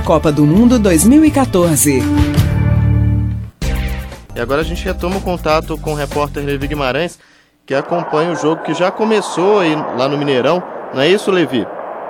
Copa do Mundo 2014. E agora a gente retoma o contato com o repórter Levi Guimarães, que acompanha o jogo que já começou aí lá no Mineirão. Não é isso, Levi?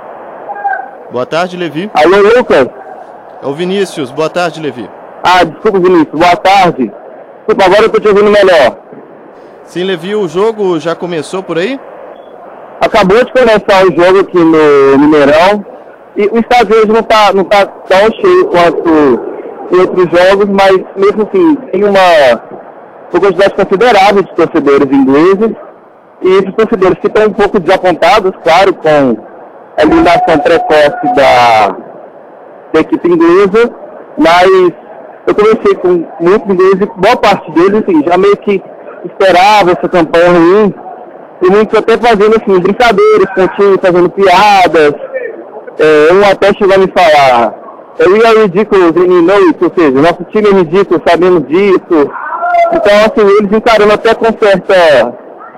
Boa tarde, Levi. Alô, Lucas? É o Vinícius. Boa tarde, Levi. Desculpa, Vinícius. Boa tarde. Desculpa, agora eu tô te ouvindo melhor. Sim, Levi, o jogo já começou por aí? Acabou de começar o jogo aqui no Mineirão. E o estádio hoje não tá tão cheio quanto em outros jogos, mas mesmo assim, tem uma quantidade considerável de torcedores ingleses. E esses torcedores que estão um pouco desapontados, claro, com a eliminação precoce da equipe inglesa, mas eu conversei com muitos ingleses e boa parte deles, assim, já meio que esperava essa campanha ruim, e muitos até fazendo, assim, brincadeiras com o time, fazendo piadas. Um até chegou a me falar, we are ridiculous and you know it, ou seja, nosso time é ridículo, sabemos disso. Então, assim, eles encararam até com certa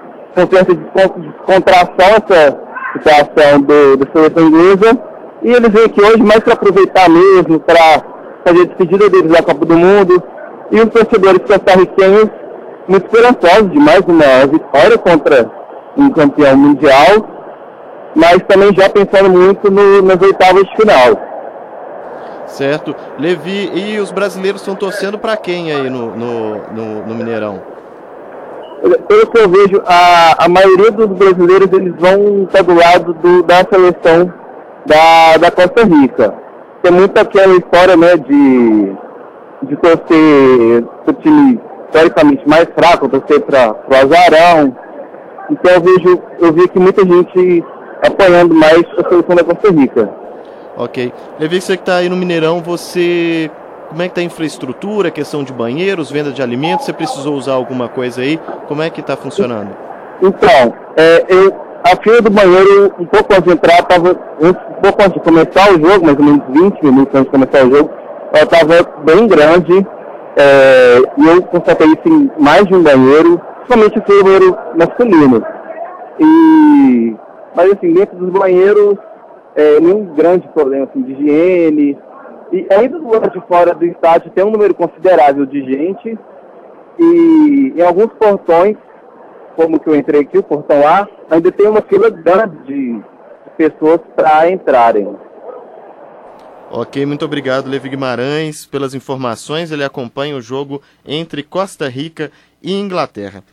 descontração essa situação da seleção inglesa, e eles vêm aqui hoje mais para aproveitar mesmo, para fazer a despedida deles da Copa do Mundo, e os torcedores costarriquenhos muito esperançosos de mais uma vitória contra um campeão mundial, mas também já pensando muito nas oitavas de final. Certo. Levi, e os brasileiros estão torcendo para quem aí no Mineirão? Pelo que eu vejo, a maioria dos brasileiros eles vão estar do lado da seleção da Costa Rica. Tem muito aquela história, né, de torcer o time teoricamente mais fraco, torcer para o azarão. Então eu vi que muita gente apoiando mais a seleção da Costa Rica. Ok. Levi, você que está aí no Mineirão, como é que está a infraestrutura, questão de banheiros, venda de alimentos? Você precisou usar alguma coisa aí? Como é que está funcionando? Então, a fila do banheiro, um pouco antes de entrar, um pouco antes de começar o jogo, mais ou menos 20 minutos antes de começar o jogo, ela estava bem grande, e eu constatei isso em mais de um banheiro, somente foi o banheiro masculino. Mas assim, dentro dos banheiros, nenhum grande problema assim, de higiene. E ainda do lado de fora do estádio tem um número considerável de gente, e em alguns portões, como que eu entrei aqui, o portão A, ainda tem uma fila grande de pessoas para entrarem. Ok, muito obrigado, Levi Guimarães, pelas informações. Ele acompanha o jogo entre Costa Rica e Inglaterra.